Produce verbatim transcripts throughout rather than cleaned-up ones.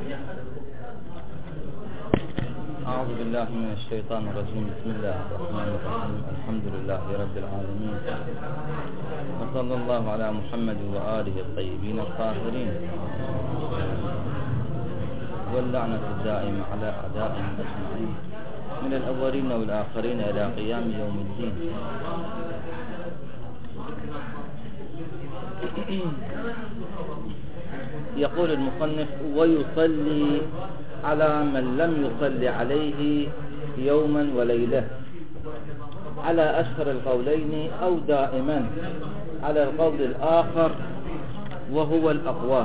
أعوذ بالله من الشيطان الرجيم. بسم الله الرحمن الرحيم. الحمد لله رب العالمين، وصلى الله على محمد وآله الطيبين الطاهرين، واللعنة الدائمة على أعدائهم أجمعين من الأولين والآخرين إلى قيام يوم الدين. يقول المصنف: ويصلي على من لم يصلي عليه يوما وليلة، على أشهر القولين أو دائما على القول الآخر وهو الأقوى.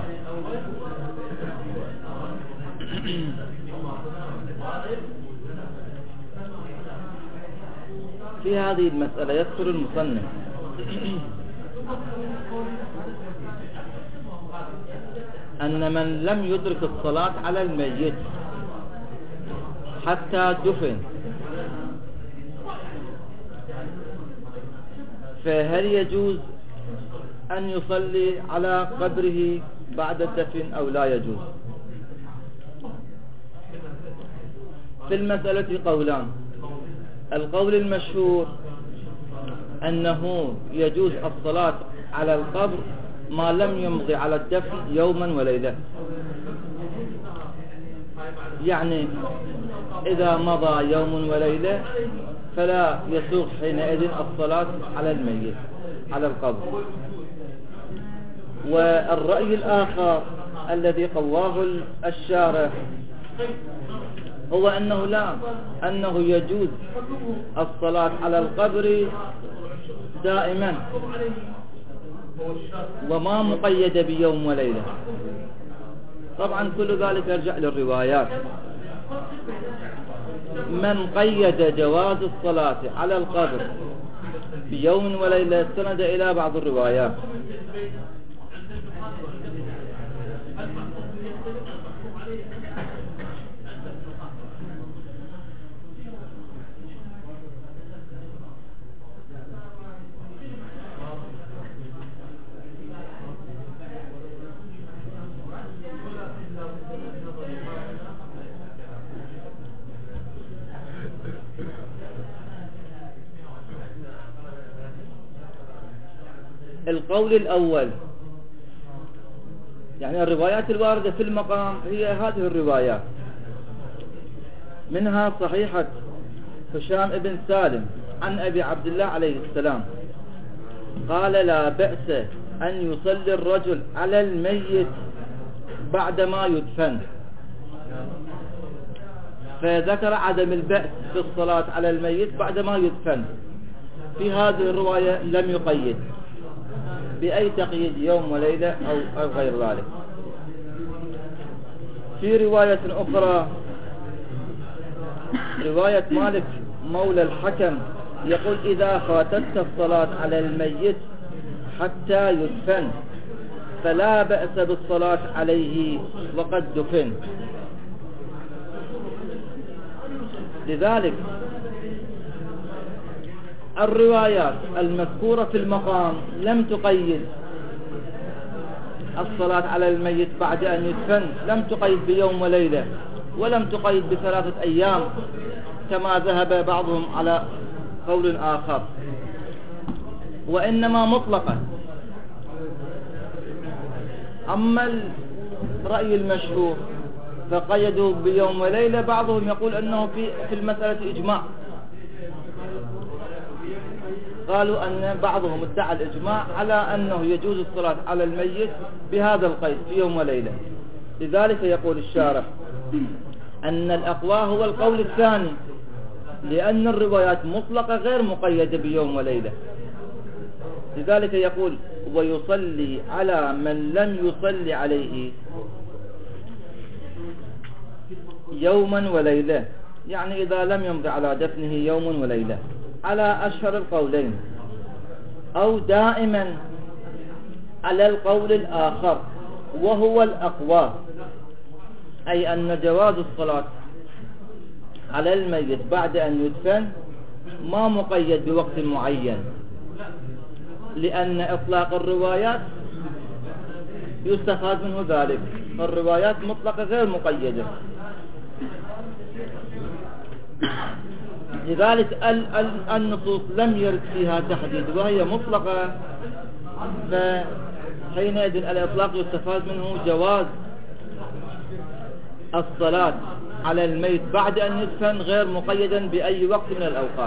في هذه المسألة يذكر المصنف أن من لم يدرك الصلاة على الميت حتى دفن، فهل يجوز أن يصلي على قبره بعد الدفن أو لا يجوز؟ في المسألة قولان. القول المشهور أنه يجوز الصلاة على القبر ما لم يمضي على الدفن يوما وليلة، يعني إذا مضى يوم وليلة فلا يسوغ حينئذ الصلاة على الميت على القبر. والرأي الآخر الذي قواه الشارح هو أنه لا، أنه يجوز الصلاة على القبر دائما وما مقيد بيوم وليلة. طبعا كل ذلك يرجع للروايات. من قيد جواز الصلاة على القبر بيوم وليلة استند إلى بعض الروايات. القول الأول، يعني الروايات الواردة في المقام هي هذه الروايات، منها صحيحة هشام بن سالم عن أبي عبد الله عليه السلام قال: لا بأس أن يصلي الرجل على الميت بعدما يدفن. فذكر عدم البأس في الصلاة على الميت بعدما يدفن. في هذه الرواية لم يقيد بأي تقييد يوم وليلة أو, أو غير ذلك. في رواية أخرى، رواية مالك مولى الحكم، يقول: إذا فاتت الصلاة على الميت حتى يدفن فلا بأس بالصلاة عليه وقد دفن. لذلك الروايات المذكورة في المقام لم تقيد الصلاة على الميت بعد أن يدفن، لم تقيد بيوم وليلة، ولم تقيد بثلاثة أيام كما ذهب بعضهم على قول آخر، وإنما مطلقة. أما الرأي المشهور فقيدوا بيوم وليلة، بعضهم يقول أنه في في المسألة إجماع. قالوا أن بعضهم ادعى الإجماع على أنه يجوز الصلاة على الميت بهذا القيد في يوم وليلة. لذلك يقول الشارح أن الأقوى هو القول الثاني، لأن الروايات مطلقة غير مقيدة بيوم وليلة. لذلك يقول: ويصلي على من لم يصلي عليه يوما وليلة، يعني إذا لم يمضي على دفنه يوم وليلة، على أشهر القولين، أو دائما على القول الآخر وهو الأقوى، أي أن جواز الصلاة على الميت بعد أن يدفن ما مقيد بوقت معين، لأن إطلاق الروايات يستفاد منه ذلك. فالروايات مطلقة غير مقيدة. لذلك النصوص لم يرد فيها تحديد وهي مطلقة، فحينئذ الإطلاق يستفاد منه جواز الصلاة على الميت بعد أن يدفن غير مقيدا بأي وقت من الأوقات.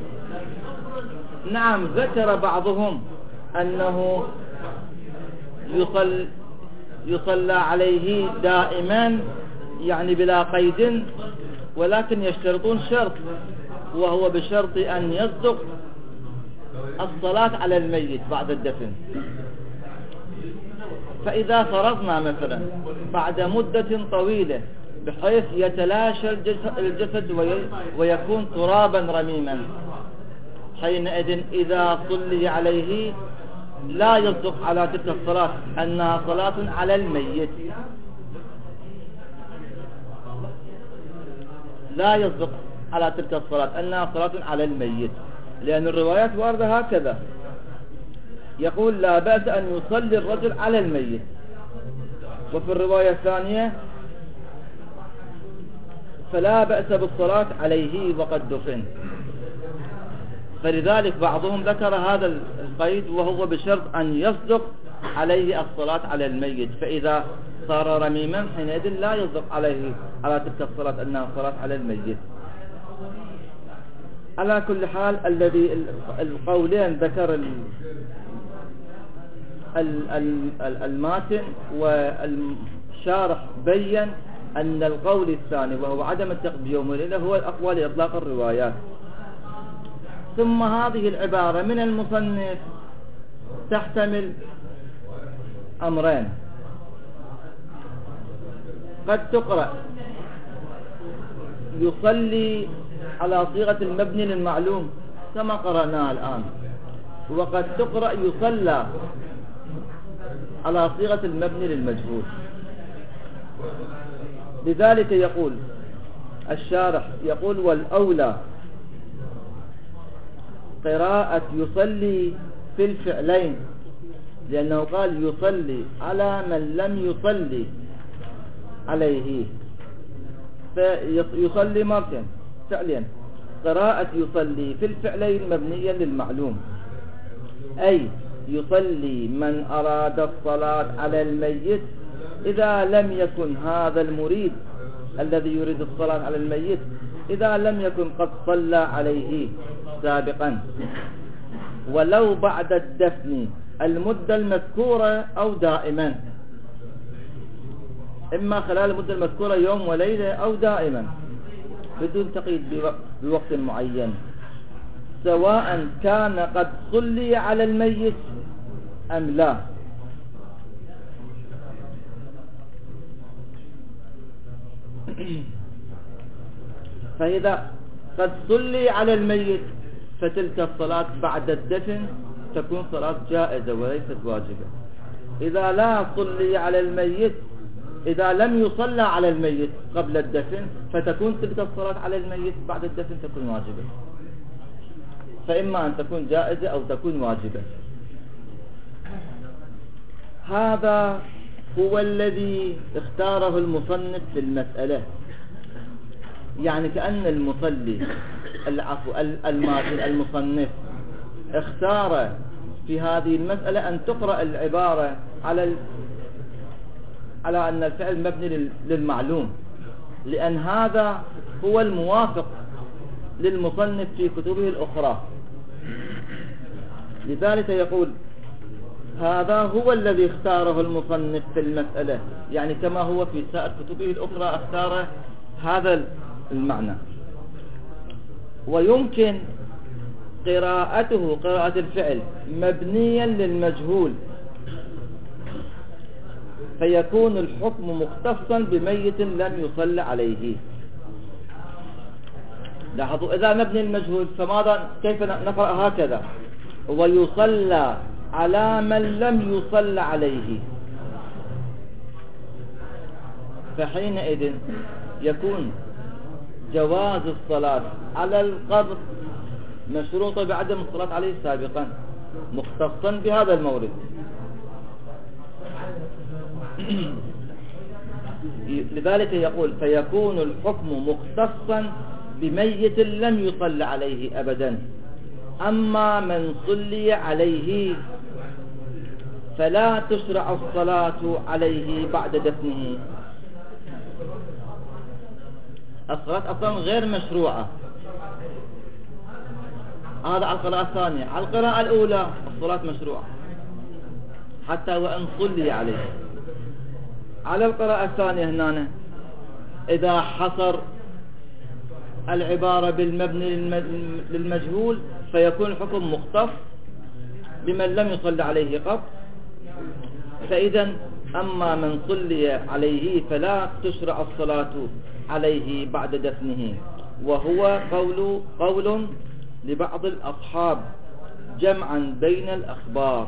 نعم، ذكر بعضهم أنه يصل يصلى عليه دائما يعني بلا قيد، ولكن يشترطون شرط، وهو بشرط أن يصدق الصلاة على الميت بعد الدفن. فإذا فرضنا مثلا بعد مدة طويلة بحيث يتلاشى الجسد ويكون ترابا رميما، حينئذ إذا صلي عليه لا يصدق على تلك الصلاة أنها صلاة على الميت، لا يصدق على تلك الصلاة أنها صلاة على الميت، لأن الروايات واردة هكذا، يقول لا بأس أن يصلي الرجل على الميت. وفي الرواية الثانية فلا بأس بالصلاة عليه وقد دفن. فلذلك بعضهم ذكر هذا القيد وهو بشرط أن يصدق عليه الصلاة على الميت، فإذا صار رميما حينئذ لا يصدق عليه على تلك الصلاة أنها صلاة على الميت. على كل حال الذي القولين ذكر الماتن والشارح بين أن القول الثاني وهو عدم التقييد بيوم وليلة هو الأقوى لإطلاق الروايات. ثم هذه العبارة من المصنف تحتمل أمرين: قد تقرأ يصلي على صيغة المبني للمعلوم كما قرأناها الآن، وقد تقرأ يصلى على صيغة المبني للمجهول. لذلك يقول الشارح يقول والأولى قراءة يصلي في الفعلين، لأنه قال يصلي على من لم يصلي عليه، فيصلي مرتين فعلين. قراءة يصلي في الفعلين مبنيا للمعلوم، أي يصلي من أراد الصلاة على الميت إذا لم يكن هذا المريد الذي يريد الصلاة على الميت إذا لم يكن قد صلى عليه سابقا، ولو بعد الدفن المدة المذكورة أو دائما، إما خلال المدة المذكورة يوم وليلة أو دائما بدون تقييد بوقت معين، سواء كان قد صلي على الميت أم لا. فإذا قد صلي على الميت فتلك الصلاة بعد الدفن تكون صلاة جائزة وليست واجبة. إذا لا صلي على الميت إذا لم يصلى على الميت قبل الدفن فتكون تلك الصلاة على الميت بعد الدفن تكون واجبة، فإما أن تكون جائزة أو تكون واجبة. هذا هو الذي اختاره المصنف في المسألة، يعني كأن المصلي العفو المصنف اختار في هذه المسألة أن تقرأ العبارة على على أن الفعل مبني للمعلوم، لأن هذا هو الموافق للمصنف في كتبه الأخرى. لذلك يقول هذا هو الذي اختاره المصنف في المسألة، يعني كما هو في سائر كتبه الأخرى اختار هذا المعنى. ويمكن قراءته قراءة الفعل مبنيا للمجهول فيكون الحكم مختصا بميت لم يصلى عليه. لاحظوا إذا مبني المجهول فماذا كيف نقرأ هكذا ويصلى على من لم يصلى عليه، فحينئذ يكون جواز الصلاة على القبر مشروطة بعدم الصلاة عليه سابقا مختصا بهذا المورد. لذلك يقول فيكون الحكم مختصا بميت لم يصل عليه أبدا. أما من صلي عليه فلا تشرع الصلاة عليه بعد دفنه. الصلاة أصلا غير مشروعة. هذا على القراءة الثانية. على القراءة الأولى الصلاة مشروعة حتى وإن صلي عليه. على القراءة الثانية هنا إذا حصر العبارة بالمبني للمجهول فيكون الحكم مختص بمن لم يصل عليه قط. فإذا أما من صلي عليه فلا تشرع الصلاة عليه بعد دفنه. وهو قول قول لبعض الأصحاب جمعا بين الأخبار،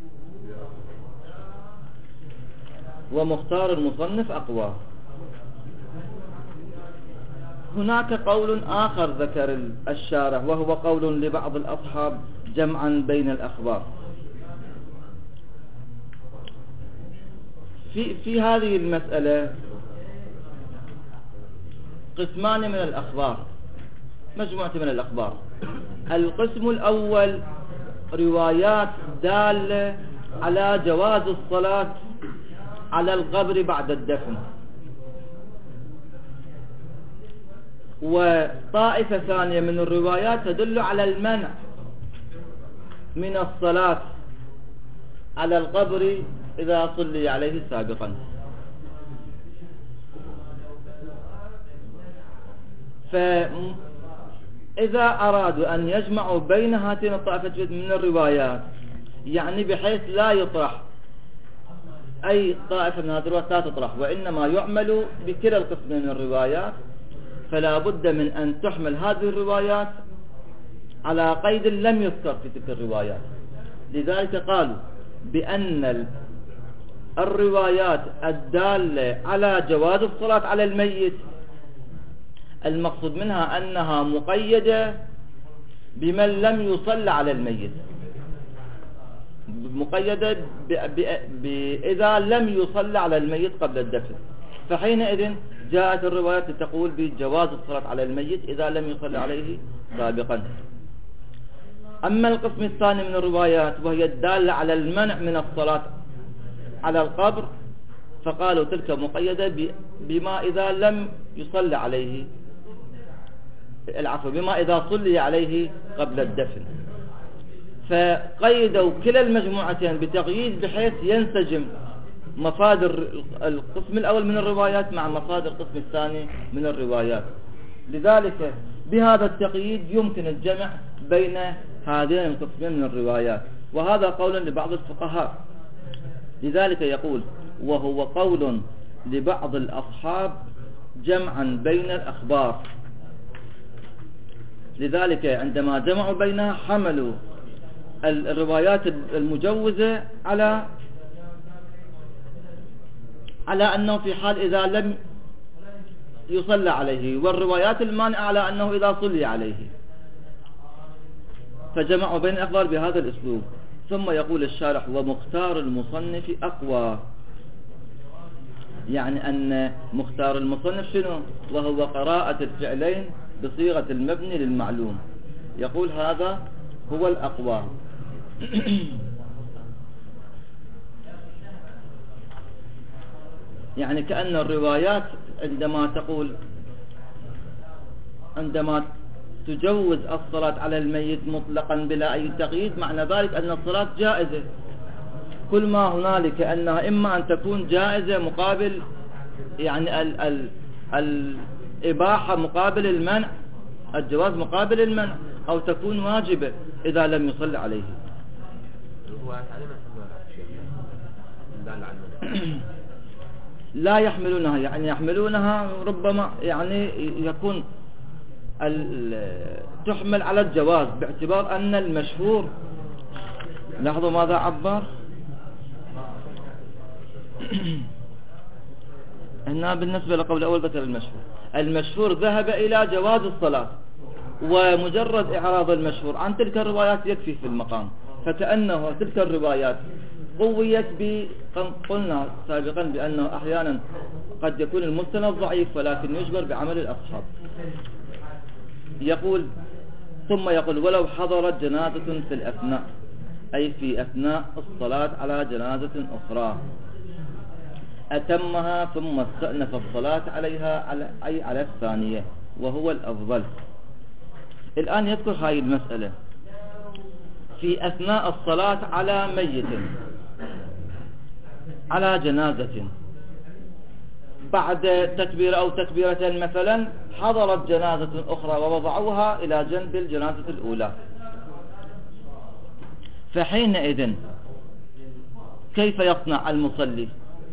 ومختار المصنف أقوى. هناك قول آخر ذكر الشارح وهو قول لبعض الأصحاب جمعا بين الأخبار. في, في هذه المسألة قسمان من الأخبار، مجموعة من الأخبار. القسم الأول روايات دالة على جواز الصلاة على القبر بعد الدفن، وطائفة ثانية من الروايات تدل على المنع من الصلاة على القبر إذا صلي عليه سابقا. فإذا أرادوا أن يجمعوا بين هاتين الطائفة من الروايات، يعني بحيث لا يطرح أي طائفة من هذه الروايات لا تطرح، وإنما يعمل بكلا القسم من الروايات، فلا بد من أن تحمل هذه الروايات على قيد لم يذكر في تلك الروايات. لذلك قالوا بأن الروايات الدالة على جواز الصلاة على الميت المقصود منها أنها مقيدة بمن لم يصل على الميت، مقيدة ب... ب... ب... إذا لم يصل على الميت قبل الدفن، فحينئذ جاءت الروايات تقول بجواز الصلاة على الميت إذا لم يصل عليه سابقا. أما القسم الثاني من الروايات وهي الدالة على المنع من الصلاة على القبر، فقالوا تلك مقيدة ب... بما إذا لم يصل عليه، العفو، بما إذا صلي عليه قبل الدفن. فقيدوا كلا المجموعتين بتقييد بحيث ينسجم مصادر القسم الأول من الروايات مع مصادر القسم الثاني من الروايات. لذلك بهذا التقييد يمكن الجمع بين هذين القسمين من الروايات، وهذا قول لبعض الفقهاء. لذلك يقول وهو قول لبعض الأصحاب جمعا بين الأخبار. لذلك عندما جمعوا بينها حملوا الروايات المجوزة على على أنه في حال إذا لم يصلى عليه، والروايات المانعة على أنه إذا صلي عليه، فجمعوا بين الأخبار بهذا الأسلوب. ثم يقول الشارح ومختار المصنف أقوى، يعني أن مختار المصنف شنو؟ وهو قراءة الفعلين بصيغة المبني للمعلوم. يقول هذا هو الأقوى. يعني كأن الروايات عندما تقول عندما تجوز الصلاة على الميت مطلقا بلا أي تقييد، معنى ذلك أن الصلاة جائزة. كل ما هنالك أنها إما أن تكون جائزة مقابل يعني ال ال الإباحة مقابل المنع، الجواز مقابل المنع، أو تكون واجبة إذا لم يصل عليه. لا يحملونها، يعني يحملونها ربما يعني يكون تحمل على الجواز باعتبار أن المشهور، لاحظوا ماذا عبر هنا بالنسبة لقول الأول ذكر المشهور. المشهور ذهب إلى جواز الصلاة، ومجرد إعراض المشهور عن تلك الروايات يكفي في المقام. فكأنه تلك الروايات قويت ب قلنا سابقا بأنه أحيانا قد يكون المستند ضعيف ولكن يجبر بعمل الأصحاب. يقول ثم يقول ولو حضرت جنازة في الأثناء، أي في أثناء الصلاة على جنازة أخرى، أتمها ثم استأنف الصلاة عليها أي على الثانية وهو الأفضل. الآن يذكر هذه المسألة في أثناء الصلاة على ميت على جنازة، بعد تكبير أو تكبيرة مثلا حضرت جنازة أخرى ووضعوها إلى جنب الجنازة الأولى، فحينئذ كيف يصنع المصلي؟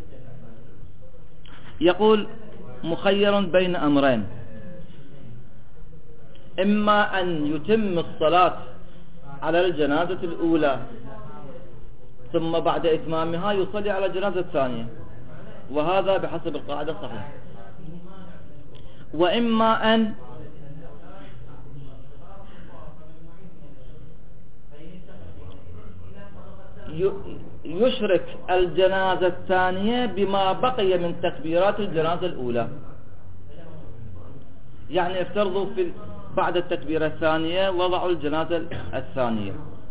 يقول مخير بين أمرين، إما أن يتم الصلاة على الجنازة الأولى ثم بعد إتمامها يصلي على الجنازة الثانية، وهذا بحسب القاعدة صحيح، وإما أن يشرك الجنازة الثانية بما بقي من تكبيرات الجنازة الأولى. يعني افترضوا في بعد التكبيرة الثانية وضعوا الجنازة الثانية،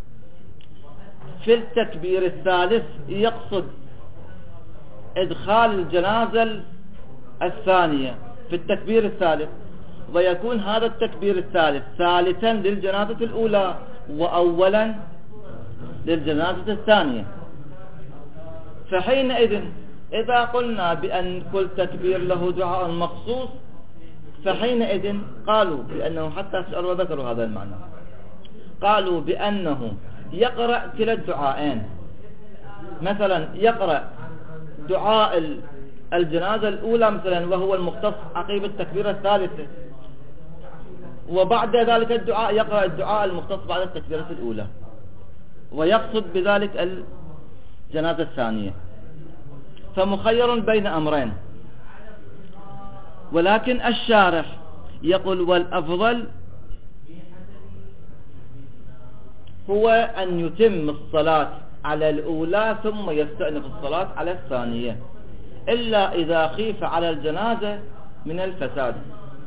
في التكبير الثالث يقصد إدخال الجنازة الثانية في التكبير الثالث، ويكون هذا التكبير الثالث ثالثا للجنازة الأولى وأولا للجنازة الثانية. فحينئذ إذا قلنا بأن كل تكبير له دعاء مخصوص، فحينئذ قالوا بأنه حتى سألوا وذكروا هذا المعنى، قالوا بأنه يقرأ كلا الدعاءين، مثلا يقرأ دعاء الجنازة الأولى مثلا وهو المختص عقيب التكبيرة الثالثة، وبعد ذلك الدعاء يقرأ الدعاء المختص بعد التكبيرة الأولى، ويقصد بذلك الجنازة الثانية. فمخير بين أمرين، ولكن الشارح يقول والأفضل هو أن يتم الصلاة على الأولى ثم يستأنف الصلاة على الثانية، إلا إذا خيف على الجنازة من الفساد.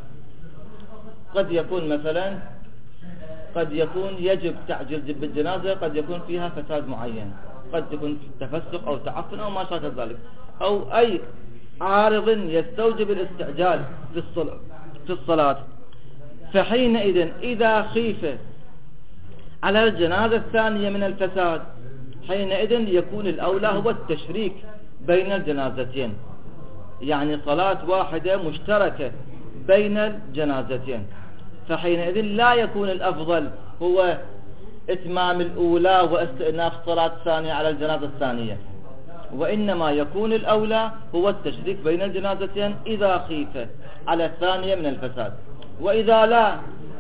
قد يكون مثلا قد يكون يجب تعجيل بالجنازة، قد يكون فيها فساد معين، قد يكون تفسق أو تعفن أو ما شابه ذلك، أو أي عارض يستوجب الاستعجال في الصلاة في الصلاة فحينئذ إذا خيف على الجنازة الثانية من الفساد، حينئذ يكون الأولى هو التشريك بين الجنازتين، يعني صلاة واحدة مشتركة بين الجنازتين. فحينئذ لا يكون الأفضل هو إتمام الأولى واستئناف الصلاة الثانية على الجنازة الثانية، وإنما يكون الأولى هو التشريك بين الجنازتين إذا خيف على الثانية من الفساد. وإذا لا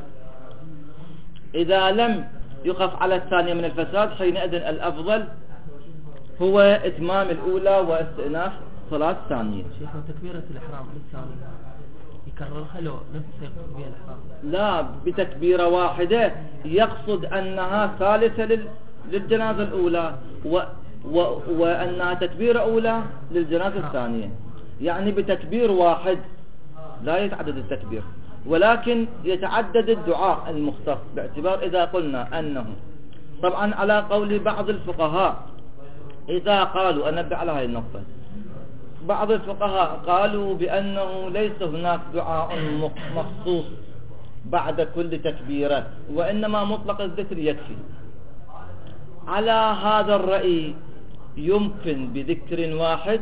إذا لم يخف على الثانية من الفساد، حينئذ الأفضل هو إتمام الأولى واستئناف صلاة الثانية. شيخ تكبيرة الإحرام الثانية يكررها له نفس تكبيرة الإحرام؟ لا، بتكبيرة واحدة يقصد أنها ثالثة للجنازة الأولى و و وأنها تكبيرة أولى للجنازة الثانية، يعني بتكبير واحد لا يتعدد التكبير، ولكن يتعدد الدعاء المختص، باعتبار إذا قلنا أنه طبعا على قول بعض الفقهاء إذا قالوا، أنبه على هذه النقطة، بعض الفقهاء قالوا بأنه ليس هناك دعاء مخصوص بعد كل تكبيرة، وإنما مطلق الذكر يكفي. على هذا الرأي يمكن بذكر واحد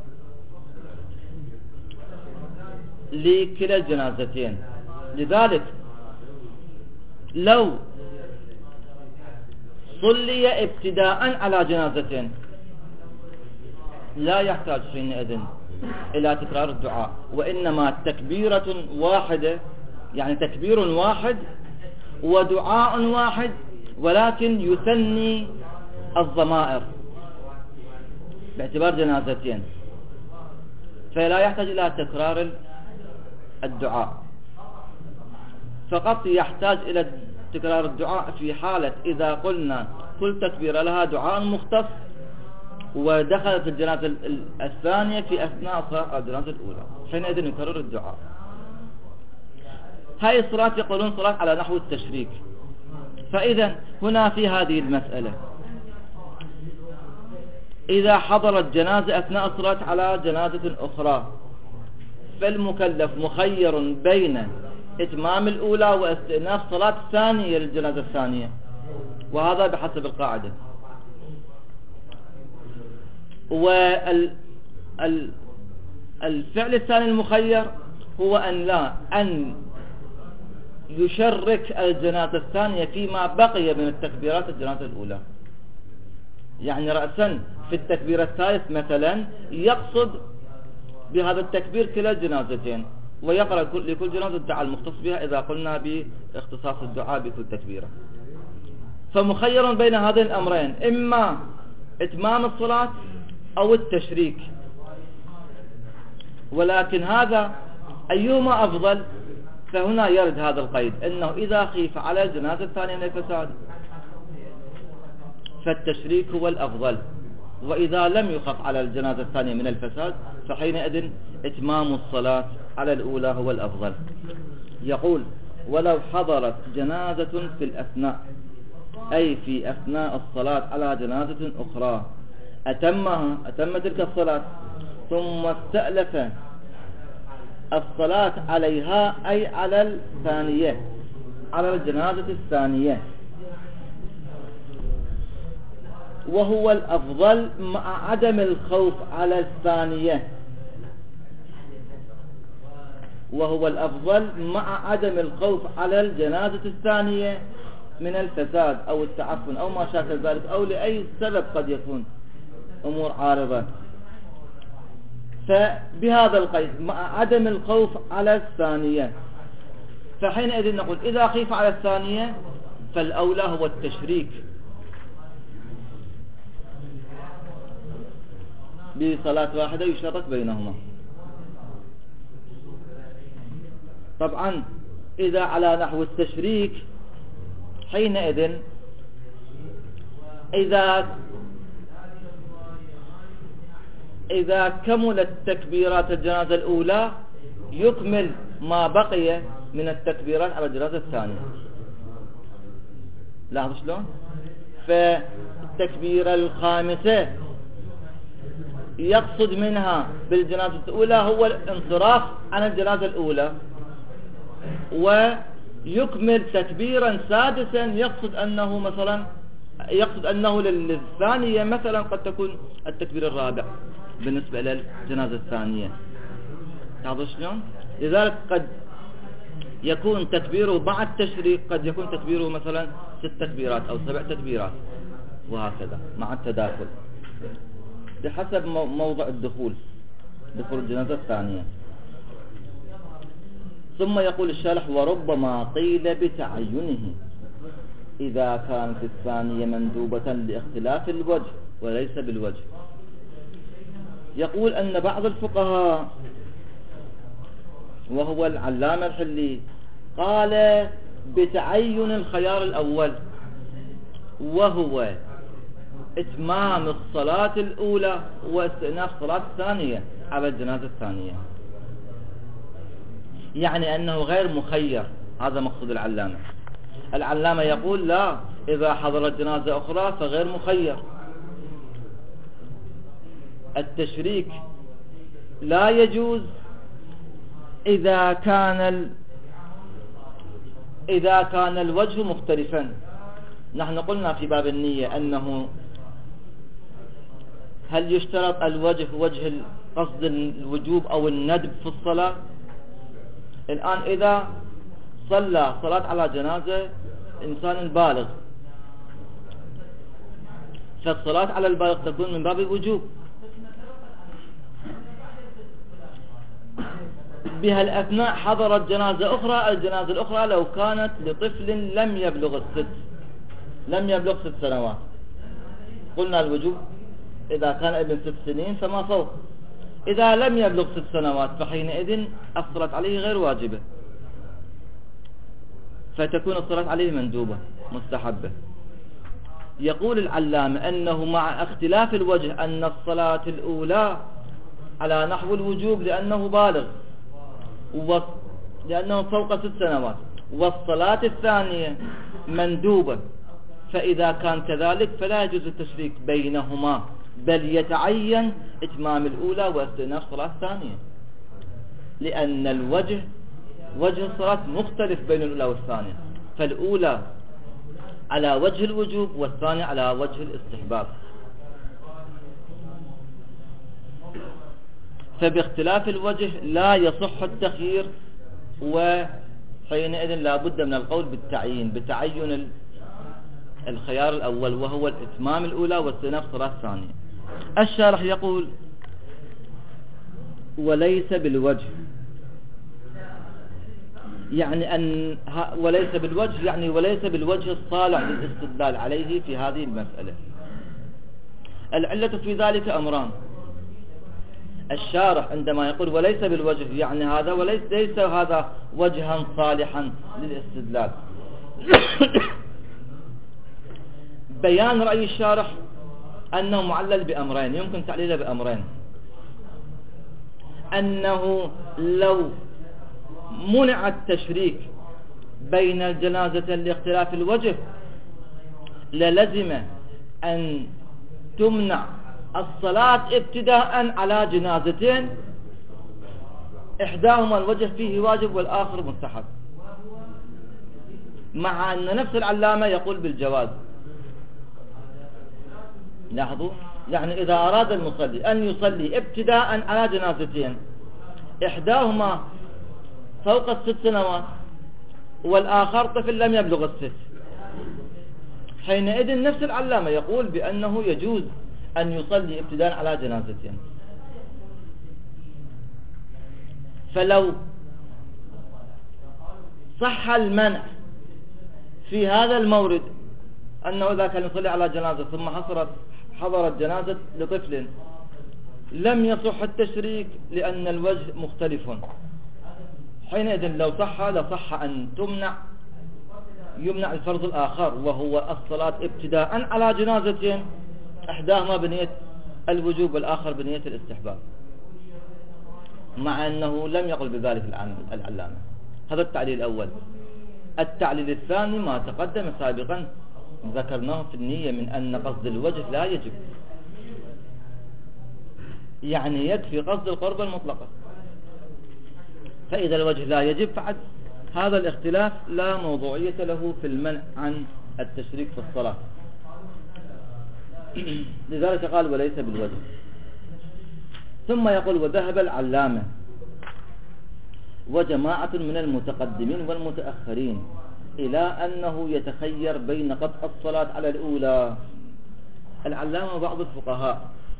لكلا الجنازتين. لذلك لو صلي ابتداء على جنازتين لا يحتاج حينئذ إلى تكرار الدعاء، وإنما تكبيرة واحدة، يعني تكبير واحد ودعاء واحد، ولكن يثني الضمائر باعتبار جنازتين، فلا يحتاج إلى تكرار الدعاء، فقط يحتاج إلى تكرار الدعاء في حالة إذا قلنا كل تكبيرة لها دعاء مختص ودخلت الجنازة الثانية في أثناء صلاة الجنازة الأولى، حينئذ يكرر الدعاء. هاي الصلاة يقولون صلاة على نحو التشريك. فإذا هنا في هذه المسألة إذا حضرت جنازة أثناء الصلاة على جنازة أخرى، فالمكلف مخير بين إتمام الأولى واستئناف صلاة ثانية للجنازة الثانية، وهذا بحسب القاعدة. والفعل الثاني المخير هو أن لا أن يشرك الجنازة الثانية فيما بقي من التكبيرات الجنازة الأولى. يعني رأسا في التكبير الثالث مثلا يقصد بهذا التكبير كلا الجنازتين، ويقرأ لكل جنازة الدعاء المختص بها إذا قلنا باختصاص الدعاء بكل تكبيرة. فمخير بين هذين الأمرين، إما إتمام الصلاة أو التشريك. ولكن هذا أيهما أفضل؟ فهنا يرد هذا القيد أنه إذا خيف على الجنازة الثانية من الفساد فالتشريك هو الأفضل، وإذا لم يخف على الجنازة الثانية من الفساد فحينئذ إتمام الصلاة على الأولى هو الأفضل. يقول: ولو حضرت جنازة في الأثناء، أي في أثناء الصلاة على جنازة أخرى، أتمها أتم تلك الصلاة ثم استألف الصلاة عليها، أي على الثانية، على الجنازة الثانية، وهو الأفضل مع عدم الخوف على الثانية، وهو الأفضل مع عدم الخوف على الجنازة الثانية من الفساد أو التعفن أو ما شاكل ذلك، أو لأي سبب قد يكون أمور عارضة. فبهذا القيد مع عدم الخوف على الثانية، فحينئذ نقول إذا خيف على الثانية فالأولى هو التشريك بصلاة واحدة يشرك بينهما. طبعا إذا على نحو التشريك حينئذ إذا إذا كملت تكبيرات الجنازة الأولى يكمل ما بقي من التكبيرات على الجنازة الثانية. لاحظوا شلون؟ فالتكبيرة الخامسة يقصد منها بالجنازة الأولى هو الانصراف عن الجنازة الأولى، ويكمل تكبيرا سادسا يقصد أنه مثلا يقصد أنه للثانية مثلا قد تكون التكبير الرابع بالنسبة للجنازة الثانية. تعرفوا شلون؟ لذلك قد يكون تكبيره مع التشريك، قد يكون تكبيره مثلا ست تكبيرات أو سبع تكبيرات، وهكذا مع التداخل بحسب موضع الدخول، دخول الجنازة الثانية. ثم يقول الشارح: وربما قيل بتعينه إذا كانت الثانية مندوبة لاختلاف الوجه وليس بالوجه. يقول أن بعض الفقهاء وهو العلامة الحلي قال بتعين الخيار الأول، وهو إتمام الصلاة الأولى واستئناف الصلاة الثانية على الجنازة الثانية، يعني أنه غير مخير. هذا مقصود العلامة. العلامة يقول لا، إذا حضرت جنازة أخرى فغير مخير. التشريك لا يجوز إذا كان ال... إذا كان الوجه مختلفا. نحن قلنا في باب النية أنه هل يشترط الوجه وجه قصد الوجوب أو الندب في الصلاة؟ الآن إذا صلى صلاة على جنازة إنسان بالغ، فالصلاة على البالغ تكون من باب الوجوب. بها الأثناء حضرت جنازة أخرى، الجنازة الأخرى لو كانت لطفل لم يبلغ الست لم يبلغ ست سنوات، قلنا الوجوب إذا كان ابن ست سنين فما فوق. إذا لم يبلغ ست سنوات فحينئذ الصلاة عليه غير واجبة، فتكون الصلاة عليه مندوبة مستحبة. يقول العلامة أنه مع اختلاف الوجه أن الصلاة الأولى على نحو الوجوب لأنه بالغ و... لأنه فوق ست سنوات، والصلاة الثانية مندوبة، فإذا كان كذلك فلا يجوز التشريك بينهما، بل يتعين إتمام الأولى واستئناف الصلاة الثانية، لأن الوجه وجه الصلاة مختلف بين الأولى والثانية، فالأولى على وجه الوجوب والثانية على وجه الاستحباب. فباختلاف الوجه لا يصح التخيير، وحينئذ لا بد من القول بالتعيين بتعين الخيار الأول وهو الإتمام الأولى واستئناف الصلاة الثانية. الشارح يقول وليس بالوجه، يعني أن وليس بالوجه يعني وليس بالوجه الصالح للاستدلال عليه في هذه المسألة. العلة في ذلك أمران. الشارح عندما يقول وليس بالوجه يعني هذا وليس ليس هذا وجها صالحا للاستدلال. بيان رأي الشارح أنه معلل بأمرين، يمكن تعليله بأمرين: أنه لو منع التشريك بين الجنازة لاختلاف الوجه للزم أن تمنع الصلاة ابتداء على جنازتين إحداهما الوجه فيه واجب والآخر مستحب، مع أن نفس العلامة يقول بالجواز. لاحظوا، يعني إذا أراد المصلي أن يصلي ابتداء على جنازتين إحداهما فوق الست سنوات والآخر طفل لم يبلغ الست، حينئذ نفس العلامة يقول بأنه يجوز أن يصلي ابتداء على جنازتين. فلو صح المنع في هذا المورد أنه إذا كان يصلي على جنازة ثم حصلت حضرت جنازة لطفل لم يصح التشريك لأن الوجه مختلف، حينئذ لو صح لصح أن تمنع يمنع الفرض الآخر وهو الصلاة ابتداء على جنازتين إحداهما بنية الوجوب والآخر بنية الاستحباب، مع أنه لم يقل بذلك العلامة. هذا التعليل الأول. التعليل الثاني ما تقدم سابقا ذكرناه في النية من أن قصد الوجه لا يجب، يعني يكفي قصد القرب المطلقة، فإذا الوجه لا يجب فعد هذا الاختلاف لا موضوعية له في المنع عن التشريك في الصلاة. لذلك قال وليس بالوجه. ثم يقول وذهب العلامة وجماعة من المتقدمين والمتأخرين إلى أنه يتخير بين قطع الصلاة على الأولى. العلامة وبعض الفقهاء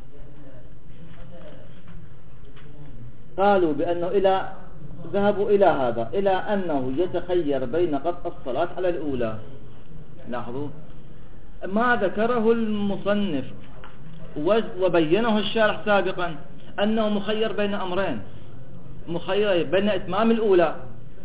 قالوا بأنه إلى ذهبوا إلى هذا، إلى أنه يتخير بين قطع الصلاة على الأولى. لاحظوا ما ذكره المصنف وبينه الشارح سابقا أنه مخير بين أمرين: مخير بين إتمام الأولى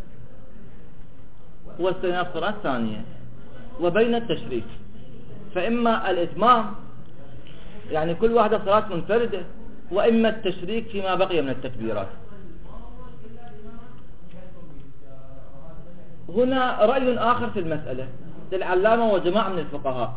واستئناف الصلاة الثانية وبين التشريك. فإما الإتمام يعني كل واحدة صلاة منفردة، وإما التشريك فيما بقي من التكبيرات. هنا رأي آخر في المسألة للعلامة وجماعة من الفقهاء،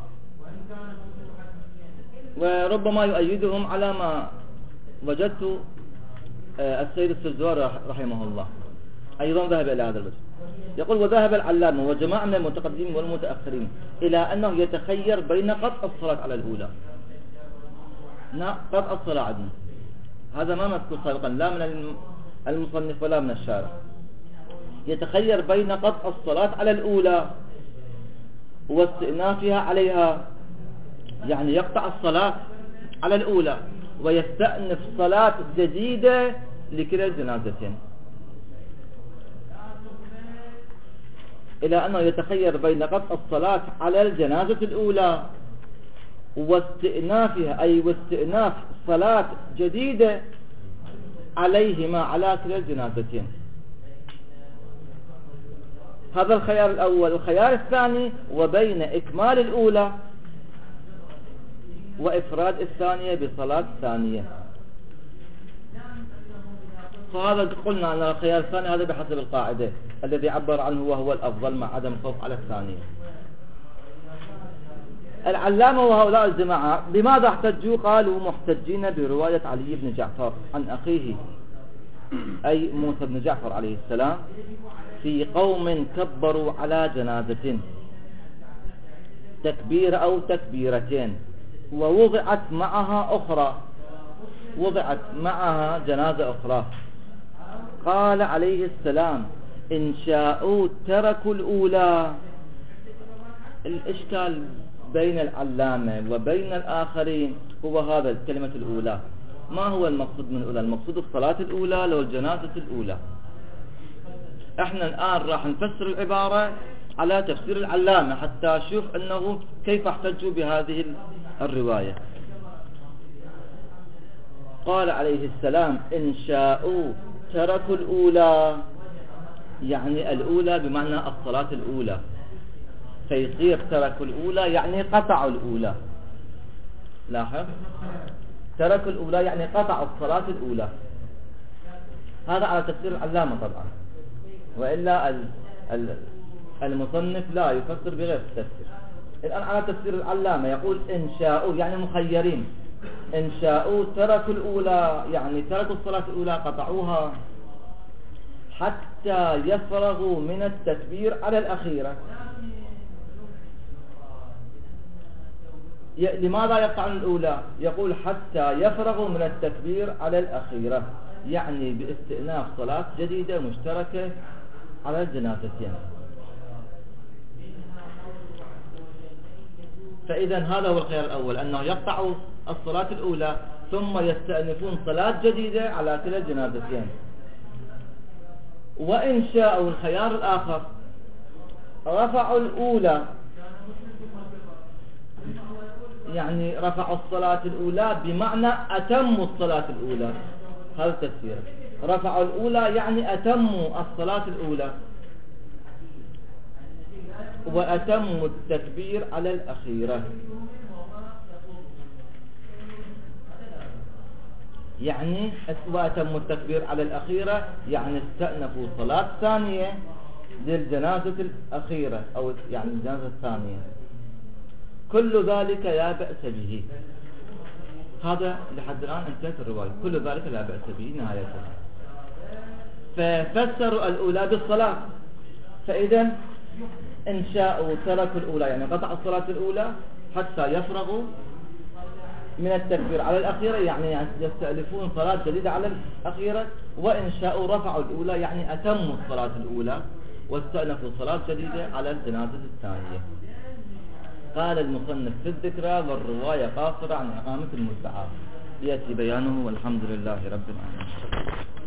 وربما يؤيدهم على ما وجدت السيد السجزوار رحمه الله أيضا ذهب إلى هذا الوجه. يقول وذهب العلامة وجماعة من المتقدمين والمتأخرين إلى أنه يتخير بين قطع الصلاة على الأولى. قطع الصلاة عدنا هذا ما مذكور سابقا لا من المصنف ولا من الشارع. يتخير بين قطع الصلاة على الأولى واستئنافها عليها، يعني يقطع الصلاة على الأولى ويستأنف صلاة جديدة لكلا الجنازتين، إلى أنه يتخير بين قطع الصلاة على الجنازة الأولى واستئنافها أي واستئناف صلاة جديدة عليهما على كلا الجنازتين. هذا الخيار الأول. الخيار الثاني وبين إكمال الأولى وإفراد الثانية بصلاة ثانية. فهذا قلنا أن الخيار الثاني هذا بحسب القاعدة الذي عبر عنه وهو الأفضل مع عدم الخوف على الثانية. العلامة وهؤلاء الجماعة بماذا احتجوا؟ قالوا محتجين برواية علي بن جعفر عن أخيه أي موسى بن جعفر عليه السلام في قوم كبروا على جنازة تكبير أو تكبيرتين ووضعت معها أخرى، وضعت معها جنازة أخرى. قال عليه السلام إن شاءوا تركوا الأولى. الإشكال بين العلامة وبين الآخرين هو هذا الكلمة الأولى. ما هو المقصود من الأولى؟ المقصود الصلاة الأولى لو الجنازة الأولى. احنا الآن راح نفسر العبارة على تفسير العلامة حتى نشوف أنه كيف احتجوا بهذه الرواية. قال عليه السلام إن شاءوا تركوا الأولى، يعني الأولى بمعنى الصلاة الأولى، فيصير تركوا الأولى يعني قطعوا الأولى. لاحظ، تركوا الأولى يعني قطعوا الصلاة الأولى. هذا على تفسير العلامة طبعا، وإلا المصنف لا يفسر بغير التفسير. الآن على تفسير العلامة يقول إن شاءوا يعني مخيرين، إن شاءوا تركوا الأولى يعني تركوا الصلاة الأولى قطعوها حتى يفرغوا من التكبير على الأخيرة. لماذا يقطعون الأولى؟ يقول حتى يفرغوا من التكبير على الأخيرة، يعني باستئناف صلاة جديدة مشتركة على الجنازتين. فإذا هذا هو الخيار الأول، أنه يقطعوا الصلاة الأولى ثم يستأنفون صلاة جديدة على كلا الجنازتين. وإن شاءوا الخيار الآخر رفعوا الأولى، يعني رفعوا الصلاة الأولى بمعنى أتموا الصلاة الأولى. هذا التفسير، رفعوا الأولى يعني أتموا الصلاة الأولى وأتموا التكبير على الأخيرة، يعني وأتموا التكبير على الأخيرة يعني استأنفوا صلاة ثانية للجنازة الأخيرة أو يعني الجنازة الثانية. كل ذلك لا بأس به. هذا لحد الآن انتهت الرواية، كل ذلك لا بأس به نهايتها. ففسروا الأولى بالصلاة، فإذا إن شاءوا تركوا الأولى يعني قطعوا الصلاة الأولى حتى يفرغوا من التكبير على الأخيرة، يعني يستألفون صلاة جديدة على الأخيرة. وإن شاءوا رفعوا الأولى يعني أتموا الصلاة الأولى واستأنفوا صلاة جديدة على الجنازة الثانية. قال المصنف في الذكرى والرواية قاصرة عن إقامة المدعى، يأتي بيانه والحمد لله رب العالمين.